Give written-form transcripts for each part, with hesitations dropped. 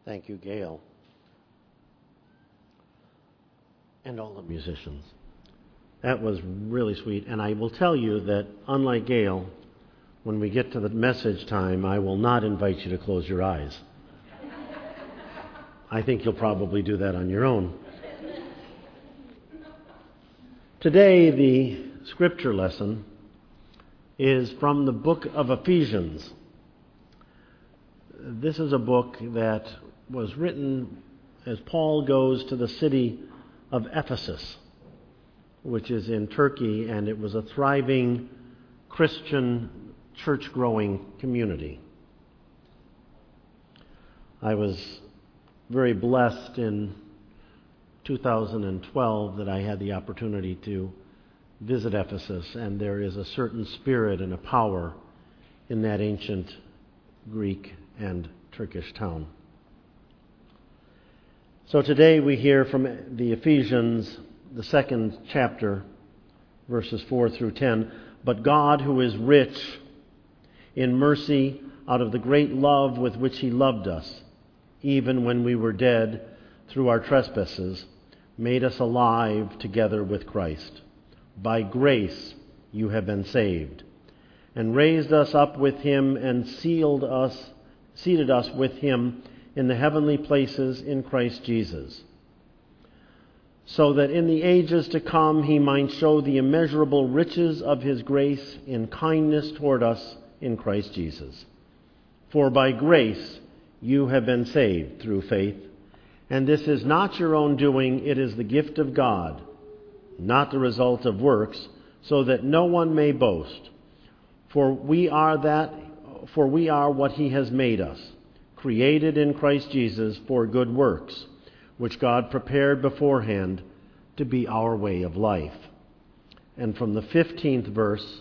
Thank you, Gail. And all the musicians. That was really sweet. And I will tell you that, unlike Gail, when we get to the message time, I will not invite you to close your eyes. I think you'll probably do that on your own. Today, the scripture lesson is from the book of Ephesians. This is a book that was written as Paul goes to the city of Ephesus, which is in Turkey, and it was a thriving Christian church-growing community. I was very blessed in 2012 that I had the opportunity to visit Ephesus, and there is a certain spirit and a power in that ancient Greek and Turkish town. So today we hear from the Ephesians, the second chapter, verses 4 through 10. But God, who is rich in mercy, out of the great love with which He loved us, even when we were dead through our trespasses, made us alive together with Christ. By grace you have been saved, and raised us up with Him and seated us with Him in the heavenly places in Christ Jesus, so that in the ages to come He might show the immeasurable riches of His grace in kindness toward us in Christ Jesus. For by grace you have been saved through faith, and this is not your own doing, it is the gift of God, not the result of works, so that no one may boast. For we are what He has made us, created in Christ Jesus for good works, which God prepared beforehand to be our way of life. And from the 15th verse,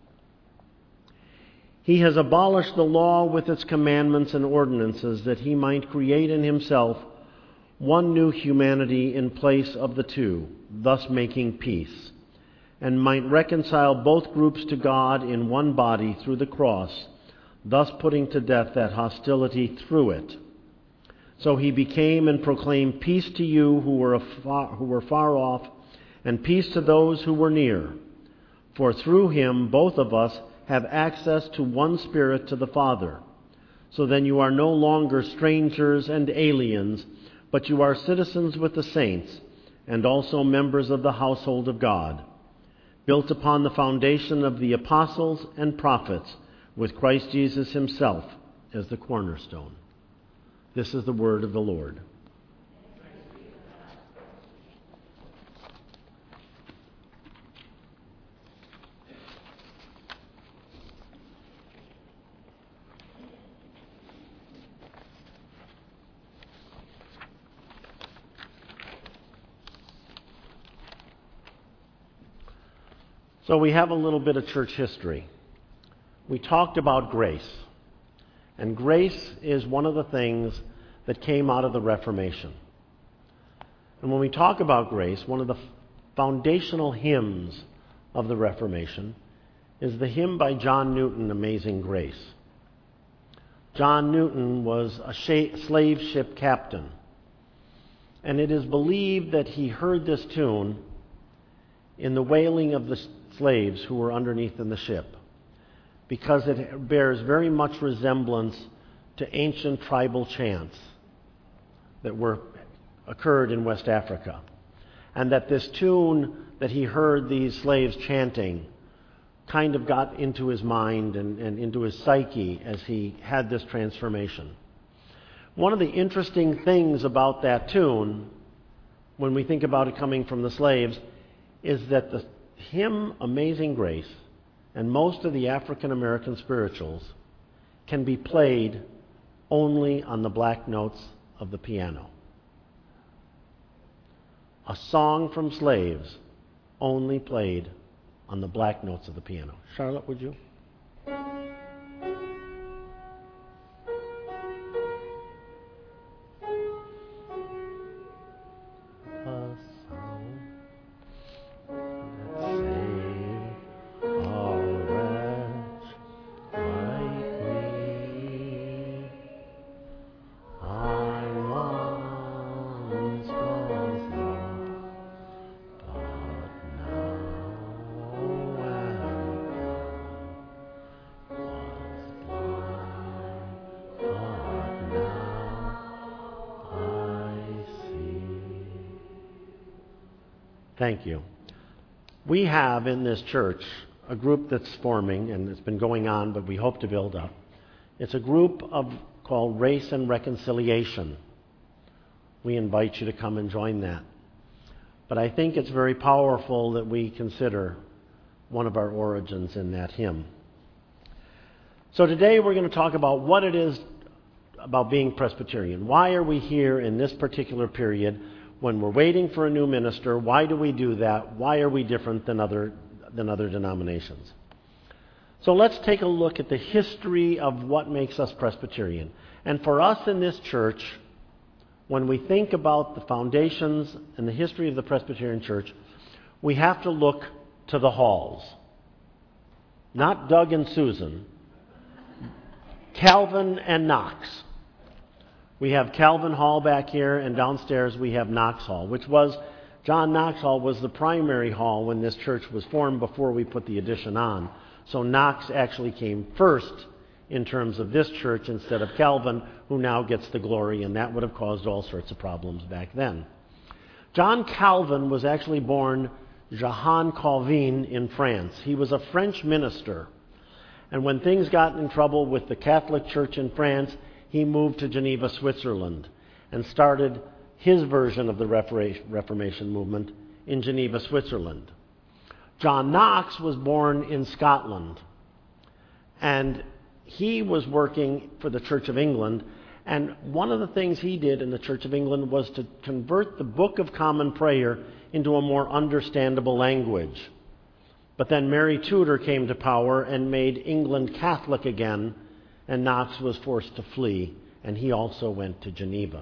He has abolished the law with its commandments and ordinances, that He might create in Himself one new humanity in place of the two, thus making peace, and might reconcile both groups to God in one body through the cross, thus putting to death that hostility through it. So He became and proclaimed peace to you who were far off, and peace to those who were near. For through Him both of us have access to one Spirit to the Father. So then you are no longer strangers and aliens, but you are citizens with the saints, and also members of the household of God, built upon the foundation of the apostles and prophets, with Christ Jesus Himself as the cornerstone. This is the word of the Lord. So we have a little bit of church history. We talked about grace. And grace is one of the things that came out of the Reformation. And when we talk about grace, one of the foundational hymns of the Reformation is the hymn by John Newton, Amazing Grace. John Newton was a slave ship captain. And it is believed that he heard this tune in the wailing of the slaves who were underneath in the ship, because it bears very much resemblance to ancient tribal chants that occurred in West Africa. And that this tune that he heard these slaves chanting kind of got into his mind and into his psyche as he had this transformation. One of the interesting things about that tune, when we think about it coming from the slaves, is that the hymn Amazing Grace and most of the African American spirituals can be played only on the black notes of the piano. A song from slaves only played on the black notes of the piano. Charlotte, would you? I Thank you. We have in this church a group that's forming, and it's been going on, but we hope to build up. It's a group called Race and Reconciliation. We invite you to come and join that. But I think it's very powerful that we consider one of our origins in that hymn. So today we're going to talk about what it is about being Presbyterian. Why are we here in this particular period when we're waiting for a new minister? Why do we do that? Why are we different than other denominations? So let's take a look at the history of what makes us Presbyterian. And for us in this church, when we think about the foundations and the history of the Presbyterian Church, we have to look to the halls. Not Doug and Susan. Calvin and Knox. We have Calvin Hall back here, and downstairs we have Knox Hall, John Knox Hall was the primary hall when this church was formed before we put the addition on. So Knox actually came first in terms of this church instead of Calvin, who now gets the glory, and that would have caused all sorts of problems back then. John Calvin was actually born Jehan Calvin in France. He was a French minister. And when things got in trouble with the Catholic Church in France, he moved to Geneva, Switzerland, and started his version of the Reformation movement in Geneva, Switzerland. John Knox was born in Scotland, and he was working for the Church of England, and one of the things he did in the Church of England was to convert the Book of Common Prayer into a more understandable language. But then Mary Tudor came to power and made England Catholic again, and Knox was forced to flee, and he also went to Geneva.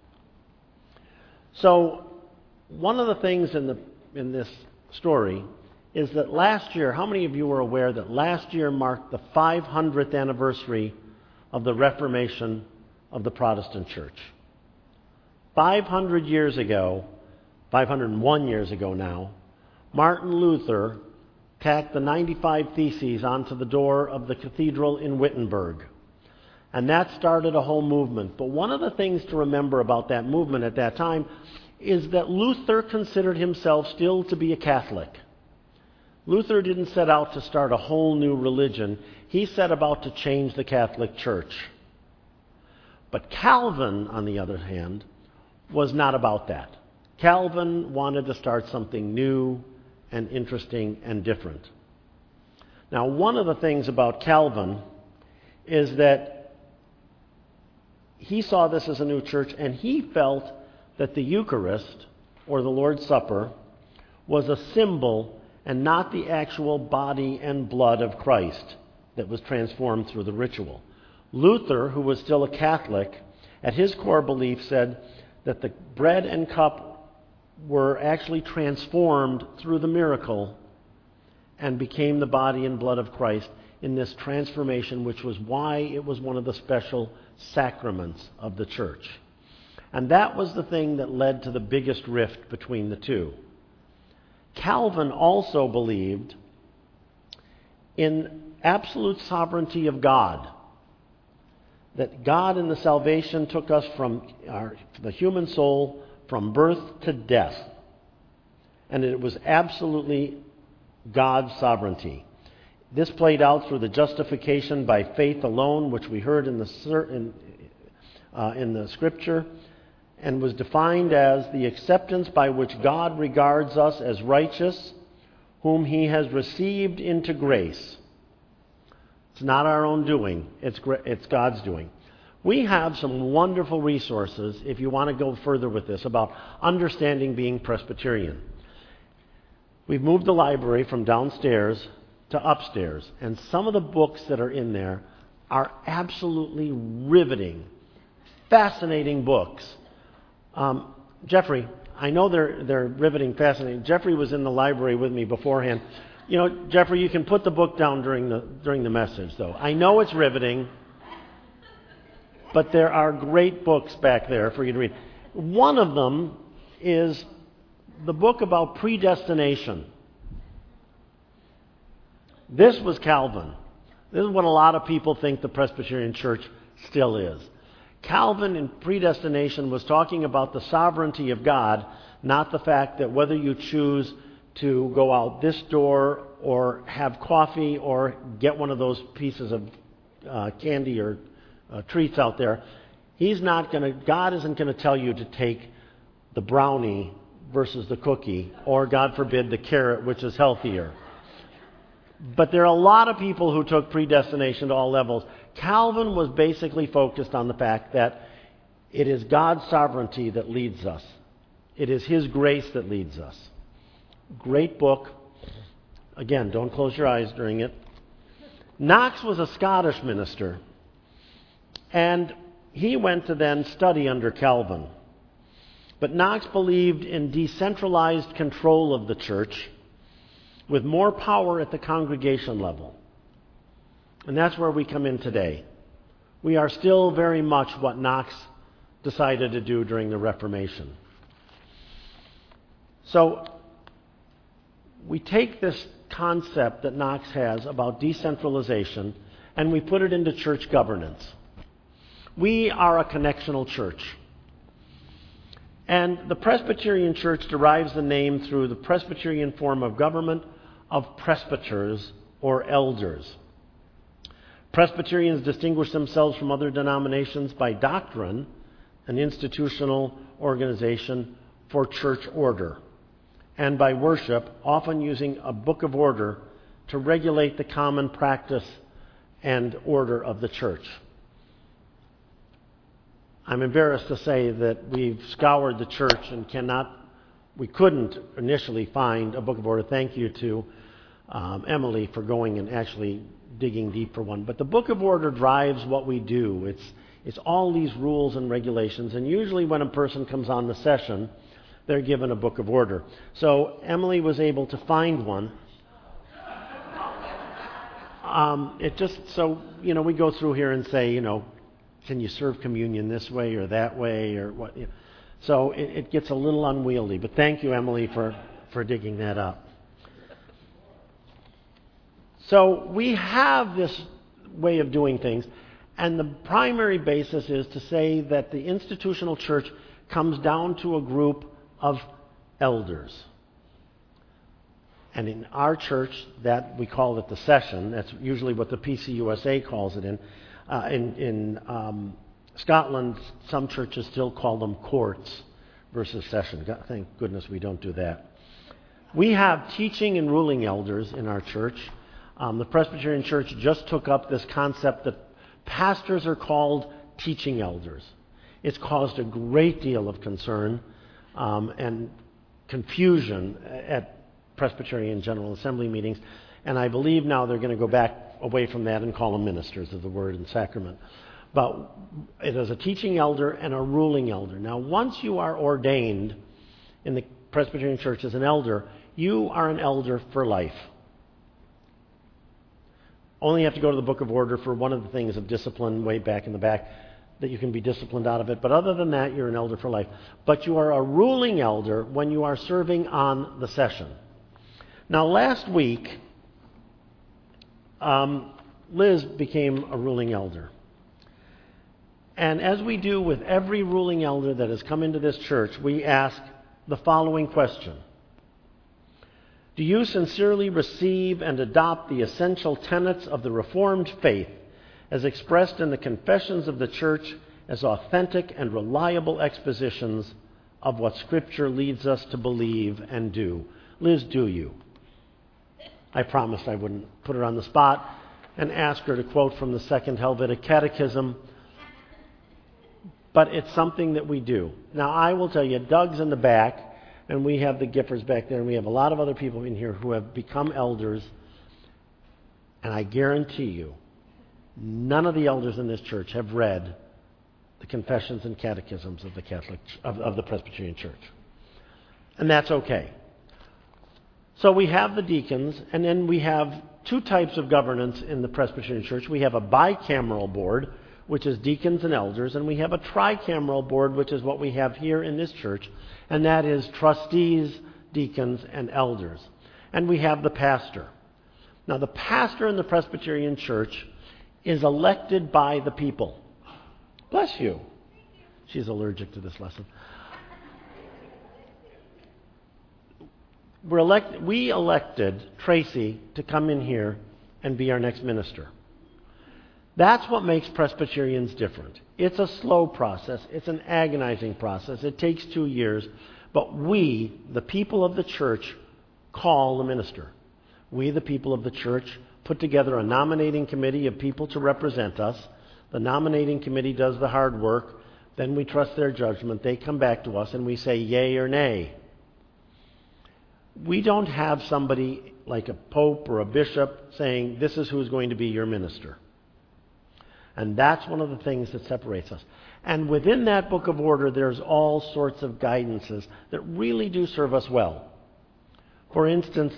So one of the things in this story is that last year, how many of you were aware that last year marked the 500th anniversary of the Reformation of the Protestant Church? 500 years ago, 501 years ago now, Martin Luther tacked the 95 Theses onto the door of the cathedral in Wittenberg. And that started a whole movement. But one of the things to remember about that movement at that time is that Luther considered himself still to be a Catholic. Luther didn't set out to start a whole new religion. He set about to change the Catholic Church. But Calvin, on the other hand, was not about that. Calvin wanted to start something new and interesting and different. Now, one of the things about Calvin is that he saw this as a new church, and he felt that the Eucharist, or the Lord's Supper, was a symbol and not the actual body and blood of Christ that was transformed through the ritual. Luther, who was still a Catholic, at his core belief said that the bread and cup were actually transformed through the miracle and became the body and blood of Christ in this transformation, which was why it was one of the special sacraments of the church. And that was the thing that led to the biggest rift between the two. Calvin also believed in absolute sovereignty of God, that God in the salvation took us from the human soul from birth to death, and it was absolutely God's sovereignty. This played out through the justification by faith alone, which we heard in the Scripture, and was defined as the acceptance by which God regards us as righteous, whom He has received into grace. It's not our own doing, it's God's doing. We have some wonderful resources, if you want to go further with this, about understanding being Presbyterian. We've moved the library from downstairs to upstairs, and some of the books that are in there are absolutely riveting, fascinating books. Jeffrey, I know they're riveting, fascinating. Jeffrey was in the library with me beforehand. You know, Jeffrey, you can put the book down during the message, though. I know it's riveting, but there are great books back there for you to read. One of them is the book about predestination. This was Calvin. This is what a lot of people think the Presbyterian Church still is. Calvin in Predestination was talking about the sovereignty of God, not the fact that whether you choose to go out this door or have coffee or get one of those pieces of candy or treats out there, God isn't going to tell you to take the brownie versus the cookie, or God forbid the carrot, which is healthier. But there are a lot of people who took predestination to all levels. Calvin was basically focused on the fact that it is God's sovereignty that leads us. It is His grace that leads us. Great book. Again, don't close your eyes during it. Knox was a Scottish minister, and he went to then study under Calvin. But Knox believed in decentralized control of the church with more power at the congregation level. And that's where we come in today. We are still very much what Knox decided to do during the Reformation. So we take this concept that Knox has about decentralization and we put it into church governance. We are a connectional church. And the Presbyterian Church derives the name through the Presbyterian form of government of presbyters or elders. Presbyterians distinguish themselves from other denominations by doctrine, an institutional organization for church order, and by worship, often using a book of order to regulate the common practice and order of the church. I'm embarrassed to say that we've scoured the church and we couldn't initially find a book of order. Thank you to Emily for going and actually digging deep for one. But the book of order drives what we do. It's all these rules and regulations, and usually when a person comes on the session, they're given a book of order. So Emily was able to find one. We go through here and say, can you serve communion this way or that way or what? So it gets a little unwieldy. But thank you, Emily, for digging that up. So we have this way of doing things, and the primary basis is to say that the institutional church comes down to a group of elders. And in our church, that we call it the session. That's usually what the PCUSA calls it in. In Scotland, some churches still call them courts versus session. Thank goodness we don't do that. We have teaching and ruling elders in our church. The Presbyterian Church just took up this concept that pastors are called teaching elders. It's caused a great deal of concern and confusion at Presbyterian General Assembly meetings, and I believe now they're going to go back away from that and call them ministers of the Word and Sacrament. But it is a teaching elder and a ruling elder. Now, once you are ordained in the Presbyterian Church as an elder, you are an elder for life. Only have to go to the Book of Order for one of the things of discipline way back in the back, that you can be disciplined out of it. But other than that, you're an elder for life. But you are a ruling elder when you are serving on the session. Now, last week, Liz became a ruling elder. And as we do with every ruling elder that has come into this church, we ask the following question. Do you sincerely receive and adopt the essential tenets of the Reformed faith as expressed in the confessions of the church as authentic and reliable expositions of what Scripture leads us to believe and do? Liz, do you? I promised I wouldn't put her on the spot and ask her to quote from the Second Helvetic Catechism, but it's something that we do. Now, I will tell you, Doug's in the back, and we have the Giffords back there, and we have a lot of other people in here who have become elders, and I guarantee you, none of the elders in this church have read the confessions and catechisms of the Presbyterian Church. And that's okay. So we have the deacons, and then we have two types of governance in the Presbyterian Church. We have a bicameral board, which is deacons and elders, and we have a tricameral board, which is what we have here in this church, and that is trustees, deacons, and elders. And we have the pastor. Now, the pastor in the Presbyterian Church is elected by the people. Bless you. She's allergic to this lesson. We elected Tracy to come in here and be our next minister. That's what makes Presbyterians different. It's a slow process. It's an agonizing process. It takes 2 years. But we, the people of the church, call the minister. We, the people of the church, put together a nominating committee of people to represent us. The nominating committee does the hard work. Then we trust their judgment. They come back to us and we say yay or nay. We don't have somebody like a pope or a bishop saying, this is who's going to be your minister. And that's one of the things that separates us. And within that book of order, there's all sorts of guidances that really do serve us well. For instance,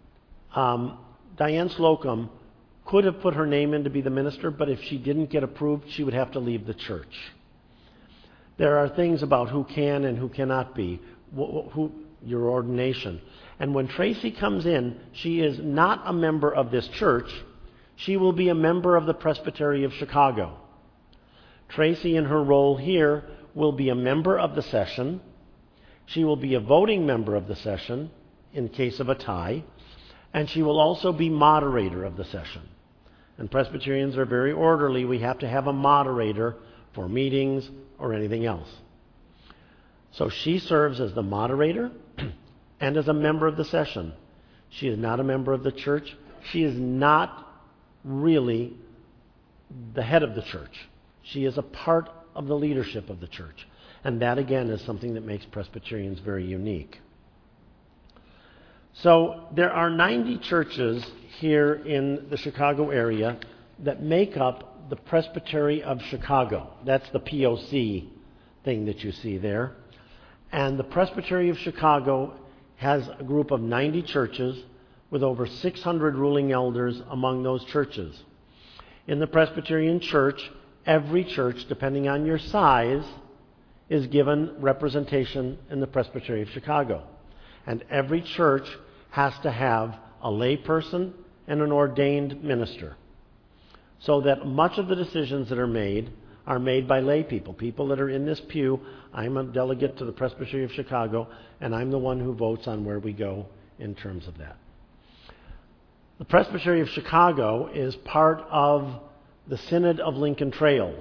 Diane Slocum could have put her name in to be the minister, but if she didn't get approved, she would have to leave the church. There are things about who can and who cannot be, your ordination. And when Tracy comes in, she is not a member of this church. She will be a member of the Presbytery of Chicago. Tracy, in her role here, will be a member of the session. She will be a voting member of the session in case of a tie. And she will also be moderator of the session. And Presbyterians are very orderly. We have to have a moderator for meetings or anything else. So she serves as the moderator and as a member of the session. She is not a member of the church. She is not really the head of the church. She is a part of the leadership of the church. And that, again, is something that makes Presbyterians very unique. So there are 90 churches here in the Chicago area that make up the Presbytery of Chicago. That's the POC thing that you see there. And the Presbytery of Chicago has a group of 90 churches with over 600 ruling elders among those churches. In the Presbyterian Church, every church, depending on your size, is given representation in the Presbytery of Chicago. And every church has to have a layperson and an ordained minister. So that much of the decisions that are made by lay people, people that are in this pew. I'm a delegate to the Presbytery of Chicago, and I'm the one who votes on where we go in terms of that. The Presbytery of Chicago is part of the Synod of Lincoln Trails.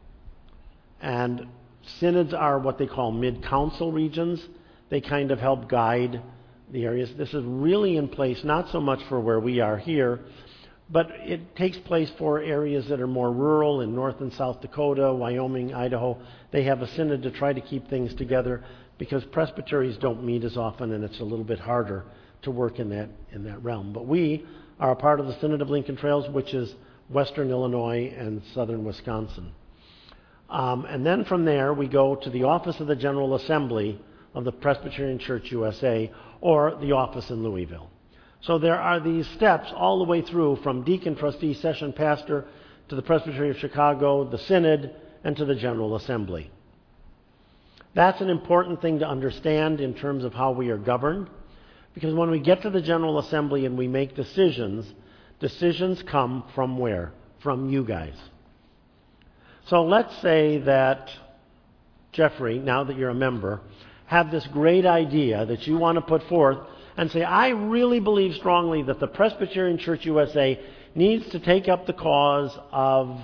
And synods are what they call mid-council regions. They kind of help guide the areas. This is really in place, not so much for where we are here, but it takes place for areas that are more rural in North and South Dakota, Wyoming, Idaho. They have a synod to try to keep things together because presbyteries don't meet as often, and it's a little bit harder to work in that realm. But we are a part of the Synod of Lincoln Trails, which is western Illinois and southern Wisconsin. And then from there, we go to the Office of the General Assembly of the Presbyterian Church USA, or the office in Louisville. So there are these steps all the way through from deacon, trustee, session pastor, to the Presbytery of Chicago, the Synod, and to the General Assembly. That's an important thing to understand in terms of how we are governed, because when we get to the General Assembly and we make decisions, decisions come from where? From you guys. So let's say that Jeffrey, now that you're a member, have this great idea that you want to put forth and say, I really believe strongly that the Presbyterian Church USA needs to take up the cause of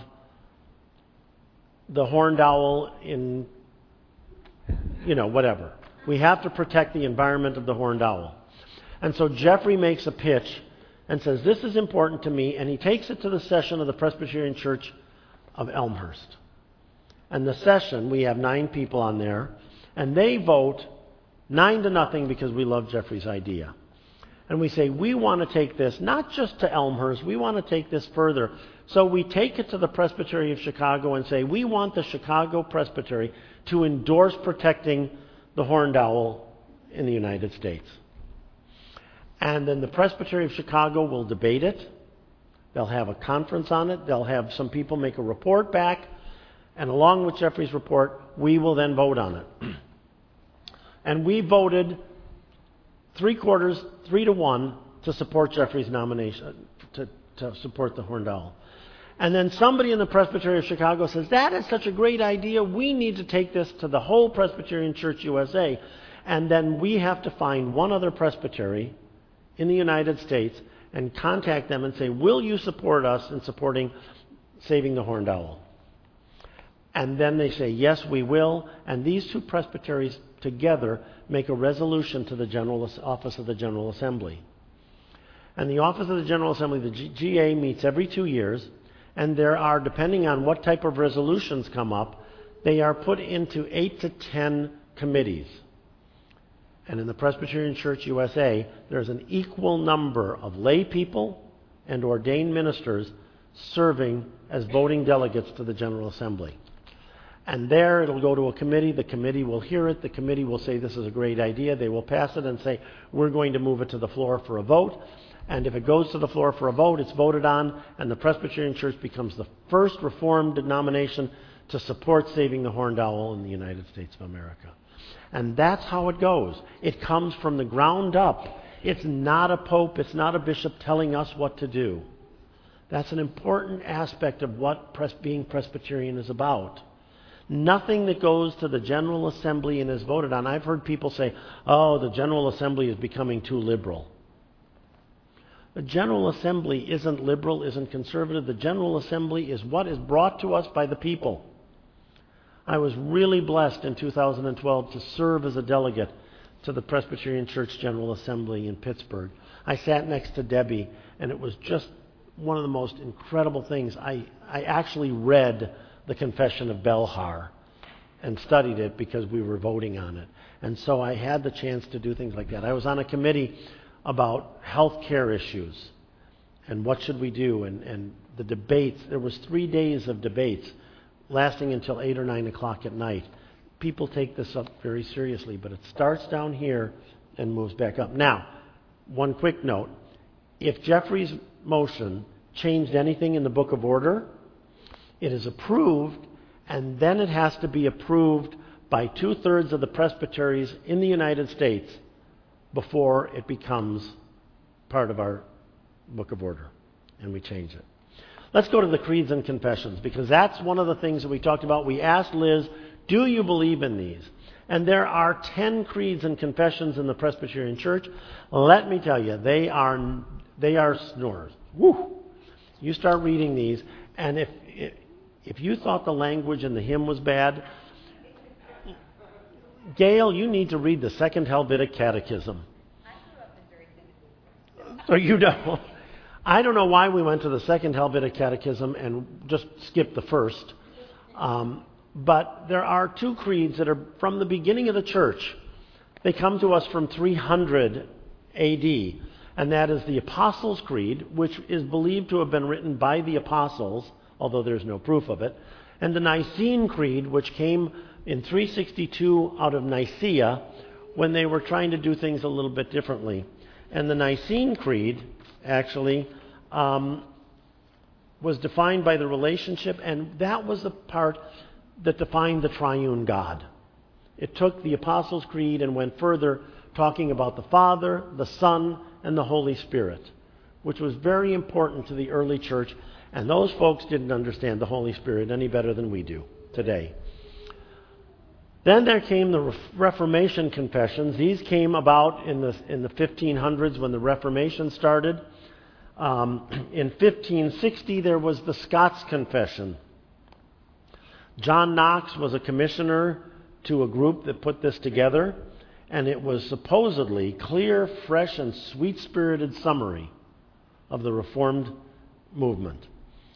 the horned owl in, whatever. We have to protect the environment of the horned owl. And so Jeffrey makes a pitch and says, this is important to me, and he takes it to the session of the Presbyterian Church of Elmhurst. And the session, we have 9 people on there, and they vote 9-0 because we love Jeffrey's idea. And we say, we want to take this not just to Elmhurst, we want to take this further. So we take it to the Presbytery of Chicago and say, we want the Chicago Presbytery to endorse protecting the horned owl in the United States. And then the Presbytery of Chicago will debate it. They'll have a conference on it. They'll have some people make a report back. And along with Jeffrey's report, we will then vote on it. And we voted 3-1 to support Jeffrey's nomination, to support the horned owl. And then somebody in the Presbytery of Chicago says, that is such a great idea. We need to take this to the whole Presbyterian Church USA. And then we have to find one other presbytery in the United States and contact them and say, will you support us in supporting saving the horned owl? And then they say, yes, we will. And these two presbyteries together make a resolution to the Office of the General Assembly. And the Office of the General Assembly, the GA, meets every 2 years. And there are, depending on what type of resolutions come up, they are put into 8 to 10 committees. And in the Presbyterian Church USA, there's an equal number of lay people and ordained ministers serving as voting delegates to the General Assembly. And there it'll go to a committee. The committee will hear it. The committee will say this is a great idea. They will pass it and say we're going to move it to the floor for a vote. And if it goes to the floor for a vote, it's voted on, and the Presbyterian Church becomes the first Reformed denomination to support saving the horned owl in the United States of America. And that's how it goes. It comes from the ground up. It's not a pope, it's not a bishop telling us what to do. That's an important aspect of what being Presbyterian is about. Nothing that goes to the General Assembly and is voted on. I've heard people say, oh, the General Assembly is becoming too liberal. The General Assembly isn't liberal, isn't conservative. The General Assembly is what is brought to us by the people. I was really blessed in 2012 to serve as a delegate to the Presbyterian Church General Assembly in Pittsburgh. I sat next to Debbie, and it was just one of the most incredible things. I actually read the Confession of Belhar and studied it because we were voting on it. And so I had the chance to do things like that. I was on a committee about health care issues and what should we do, and the debates. There was 3 days of debates lasting until 8 or 9 o'clock at night. People take this up very seriously, but it starts down here and moves back up. Now, one quick note. If Jeffrey's motion changed anything in the Book of Order, it is approved, and then it has to be approved by 2/3 of the presbyteries in the United States before it becomes part of our Book of Order, and we change it. Let's go to the creeds and confessions, because that's one of the things that we talked about. We asked Liz, do you believe in these? And there are 10 creeds and confessions in the Presbyterian Church. Let me tell you, they are snores. Woo! You start reading these, and if you thought the language in the hymn was bad, Gail, you need to read the Second Helvetic Catechism. I grew up in very Pentecost. So you don't. I don't know why we went to the Second Helvetic Catechism and just skipped the first. But there are 2 creeds that are from the beginning of the church. They come to us from 300 A.D., and that is the Apostles' Creed, which is believed to have been written by the apostles, although there's no proof of it, and the Nicene Creed, which came in 362 out of Nicaea when they were trying to do things a little bit differently. And the Nicene Creed actually was defined by the relationship, and that was the part that defined the triune God. It took the Apostles' Creed and went further, talking about the Father, the Son, and the Holy Spirit, which was very important to the early church, and those folks didn't understand the Holy Spirit any better than we do today. Then there came the Reformation confessions. These came about in the 1500s when the Reformation started. In 1560, there was the Scots Confession. John Knox was a commissioner to a group that put this together, and it was supposedly clear, fresh, and sweet-spirited summary of the Reformed movement.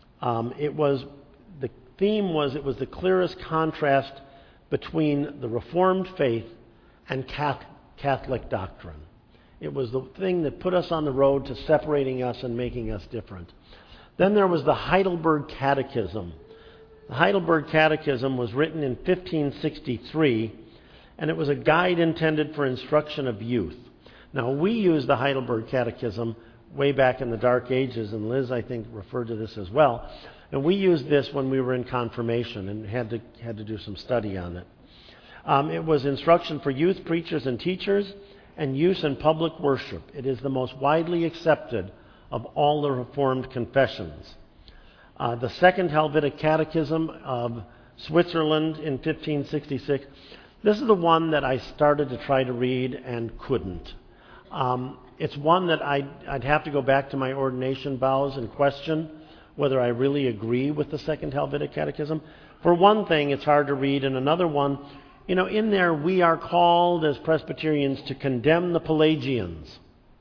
The theme was it was the clearest contrast between the Reformed faith and Catholic doctrine. It was the thing that put us on the road to separating us and making us different. Then there was the Heidelberg Catechism. The Heidelberg Catechism was written in 1563, and it was a guide intended for instruction of youth. Now, we used the Heidelberg Catechism way back in the Dark Ages, and Liz, I think, referred to this as well. And we used this when we were in confirmation and had to do some study on it. It was instruction for youth preachers and teachers and use in public worship. It is the most widely accepted of all the Reformed confessions. The Second Helvetic Catechism of Switzerland in 1566. This is the one that I started to try to read and couldn't. It's one that I'd have to go back to my ordination vows and question whether I really agree with the Second Helvetic Catechism. For one thing, it's hard to read, and another one, in there we are called as Presbyterians to condemn the Pelagians.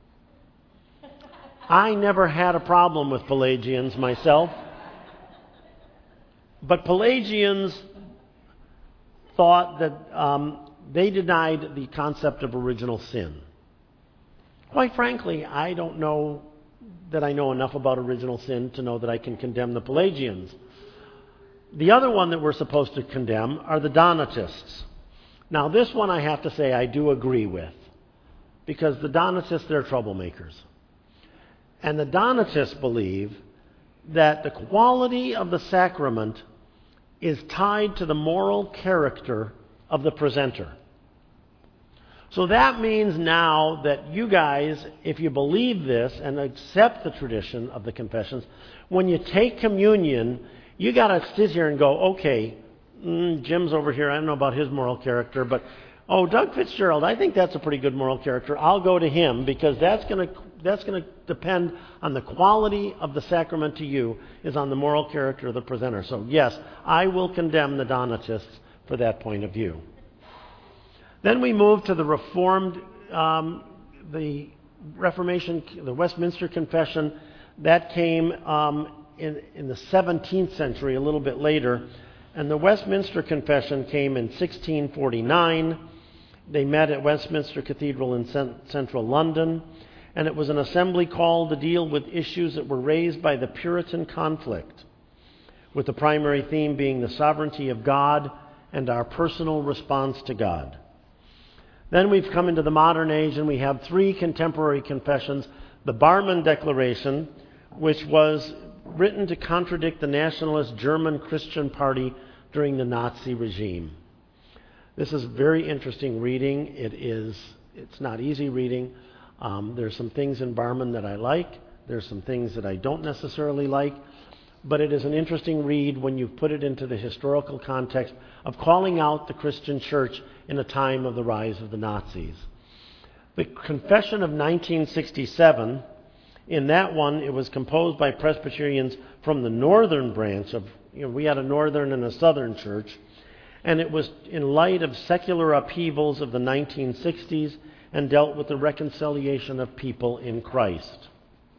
I never had a problem with Pelagians myself, but Pelagians thought that they denied the concept of original sin. Quite frankly, I don't know that I know enough about original sin to know that I can condemn the Pelagians. The other one that we're supposed to condemn are the Donatists. Now, this one I have to say I do agree with, because the Donatists, they're troublemakers. And the Donatists believe that the quality of the sacrament is tied to the moral character of the presenter. So that means now that you guys, if you believe this and accept the tradition of the confessions, when you take communion, you got to sit here and go, okay, Jim's over here, I don't know about his moral character, but Doug Fitzgerald, I think that's a pretty good moral character. I'll go to him, because that's going to depend on the quality of the sacrament to you, is on the moral character of the presenter. So yes, I will condemn the Donatists for that point of view. Then we move to the Reformed, the Reformation, the Westminster Confession. That came in the 17th century, a little bit later. And the Westminster Confession came in 1649. They met at Westminster Cathedral in central London. And it was an assembly called to deal with issues that were raised by the Puritan conflict, with the primary theme being the sovereignty of God and our personal response to God. Then we've come into the modern age, and we have three contemporary confessions. The Barmen Declaration, which was written to contradict the nationalist German Christian Party during the Nazi regime. This is very interesting reading. It's not easy reading. There's some things in Barmen that I like. There's some things that I don't necessarily like. But it is an interesting read when you put it into the historical context of calling out the Christian church in a time of the rise of the Nazis. The Confession of 1967, in that one, it was composed by Presbyterians from the northern branch of, we had a northern and a southern church, and it was in light of secular upheavals of the 1960s and dealt with the reconciliation of people in Christ.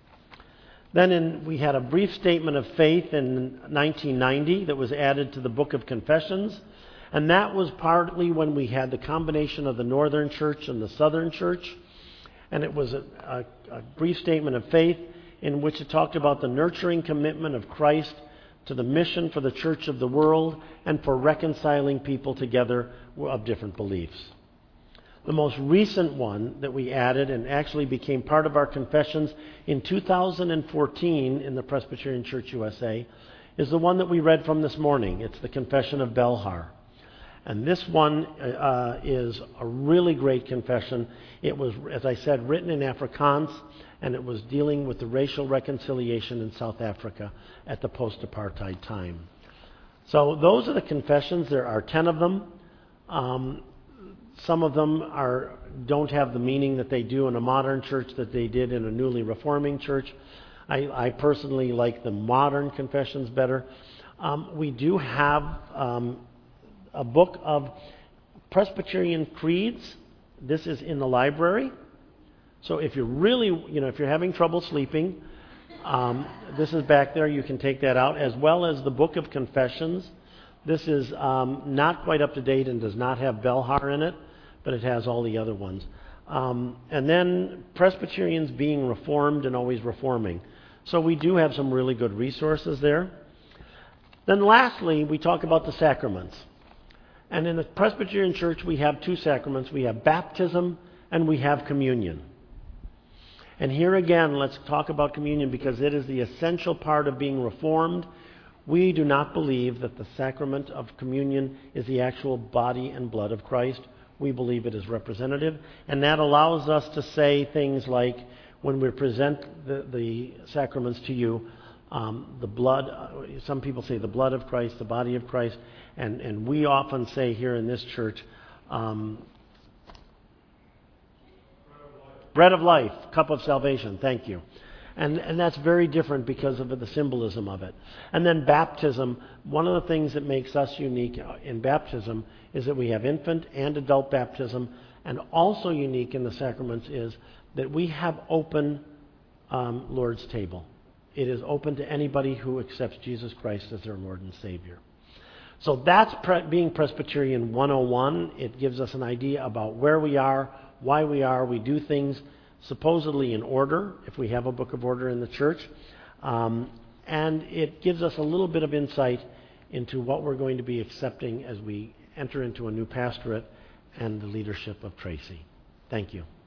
Then we had a brief statement of faith in 1990 that was added to the Book of Confessions, and that was partly when we had the combination of the Northern Church and the Southern Church, and it was a brief statement of faith in which it talked about the nurturing commitment of Christ to the mission for the church of the world and for reconciling people together of different beliefs. The most recent one that we added and actually became part of our confessions in 2014 in the Presbyterian Church USA is the one that we read from this morning. It's the Confession of Belhar. And this one is a really great confession. It was, as I said, written in Afrikaans, and it was dealing with the racial reconciliation in South Africa at the post-apartheid time. So those are the confessions. There are 10 of them. Some of them don't have the meaning that they do in a modern church that they did in a newly reforming church. I personally like the modern confessions better. We do have a book of Presbyterian creeds. This is in the library. So if you're really, if you're having trouble sleeping, this is back there. You can take that out, as well as the Book of Confessions. This is not quite up to date and does not have Belhar in it, but it has all the other ones. And then Presbyterians being reformed and always reforming. So we do have some really good resources there. Then lastly, we talk about the sacraments. And in the Presbyterian Church, we have two sacraments. We have baptism and we have communion. And here again, let's talk about communion because it is the essential part of being reformed. We do not believe that the sacrament of communion is the actual body and blood of Christ. We believe it is representative. And that allows us to say things like, when we present the sacraments to you, The blood, some people say the blood of Christ, the body of Christ, and we often say here in this church, bread of life, cup of salvation, thank you. And that's very different because of the symbolism of it. And then baptism, one of the things that makes us unique in baptism is that we have infant and adult baptism, and also unique in the sacraments is that we have open Lord's table. It is open to anybody who accepts Jesus Christ as their Lord and Savior. So that's being Presbyterian 101. It gives us an idea about where we are, why we are. We do things supposedly in order, if we have a book of order in the church. And it gives us a little bit of insight into what we're going to be accepting as we enter into a new pastorate and the leadership of Tracy. Thank you.